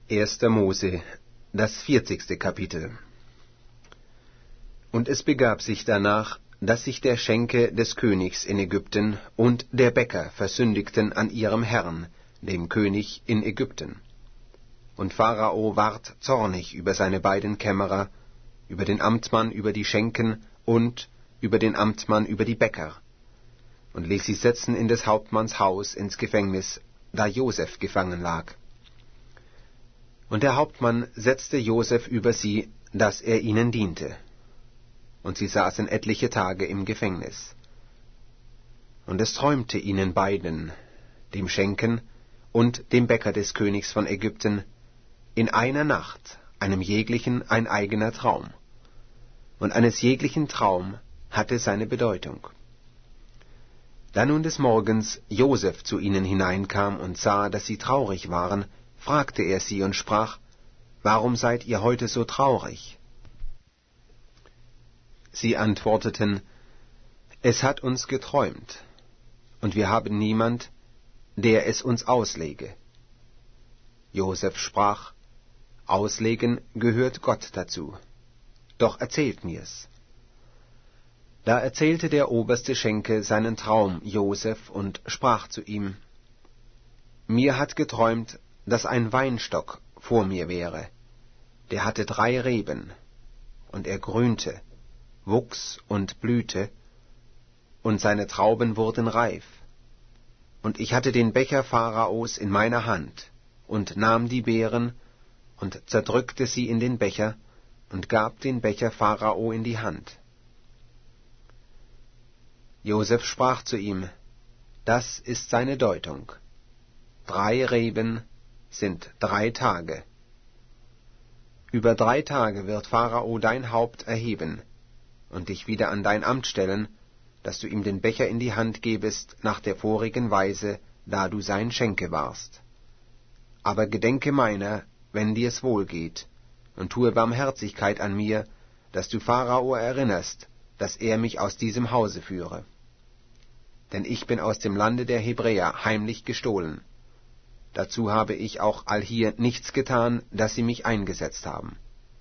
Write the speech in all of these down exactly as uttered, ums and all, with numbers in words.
erster Mose, das vierzigste Kapitel. Und es begab sich danach, dass sich der Schenke des Königs in Ägypten und der Bäcker versündigten an ihrem Herrn, dem König in Ägypten. Und Pharao ward zornig über seine beiden Kämmerer, über den Amtmann über die Schenken und über den Amtmann über die Bäcker, und ließ sie setzen in des Hauptmanns Haus ins Gefängnis, da Joseph gefangen lag. Und der Hauptmann setzte Joseph über sie, dass er ihnen diente. Und sie saßen etliche Tage im Gefängnis. Und es träumte ihnen beiden, dem Schenken und dem Bäcker des Königs von Ägypten, in einer Nacht, einem jeglichen ein eigener Traum. Und eines jeglichen Traum hatte seine Bedeutung. Da nun des Morgens Joseph zu ihnen hineinkam und sah, dass sie traurig waren, fragte er sie und sprach: Warum seid ihr heute so traurig? Sie antworteten: Es hat uns geträumt, und wir haben niemand, der es uns auslege. Joseph sprach: Auslegen gehört Gott dazu. Doch erzählt mir's. Da erzählte der oberste Schenke seinen Traum Joseph und sprach zu ihm: Mir hat geträumt, dass ein Weinstock vor mir wäre. Der hatte drei Reben, und er grünte, wuchs und blühte, und seine Trauben wurden reif. Und ich hatte den Becher Pharaos in meiner Hand, und nahm die Beeren, und zerdrückte sie in den Becher, und gab den Becher Pharao in die Hand. Joseph sprach zu ihm: Das ist seine Deutung. Drei Reben sind drei Tage. Über drei Tage wird Pharao dein Haupt erheben und dich wieder an dein Amt stellen, dass du ihm den Becher in die Hand gebest nach der vorigen Weise, da du sein Schenke warst. Aber gedenke meiner, wenn dir's wohl geht, und tue Barmherzigkeit an mir, dass du Pharao erinnerst, dass er mich aus diesem Hause führe. Denn ich bin aus dem Lande der Hebräer heimlich gestohlen. Dazu habe ich auch allhier nichts getan, dass sie mich eingesetzt haben.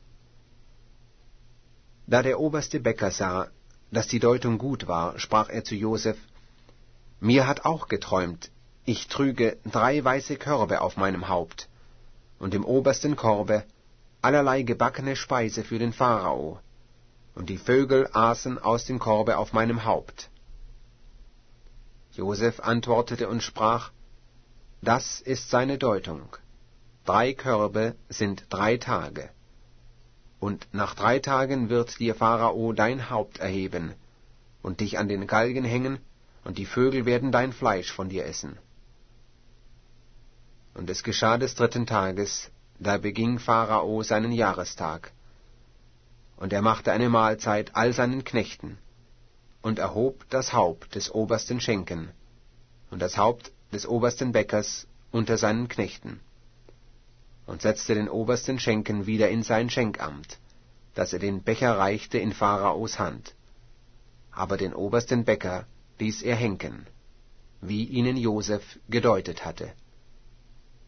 Da der oberste Bäcker sah, dass die Deutung gut war, sprach er zu Joseph: Mir hat auch geträumt, ich trüge drei weiße Körbe auf meinem Haupt, und im obersten Korbe allerlei gebackene Speise für den Pharao, und die Vögel aßen aus dem Korbe auf meinem Haupt. Joseph antwortete und sprach: Das ist seine Deutung. Drei Körbe sind drei Tage. Und nach drei Tagen wird dir Pharao dein Haupt erheben und dich an den Galgen hängen, und die Vögel werden dein Fleisch von dir essen. Und es geschah des dritten Tages, da beging Pharao seinen Jahrestag. Und er machte eine Mahlzeit all seinen Knechten und erhob das Haupt des obersten Schenken und das Haupt des obersten Bäckers unter seinen Knechten und setzte den obersten Schenken wieder in sein Schenkamt, dass er den Becher reichte in Pharaos Hand. Aber den obersten Bäcker ließ er henken, wie ihnen Joseph gedeutet hatte.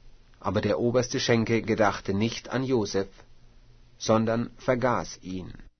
Aber der oberste Schenke gedachte nicht an Joseph, sondern vergaß ihn.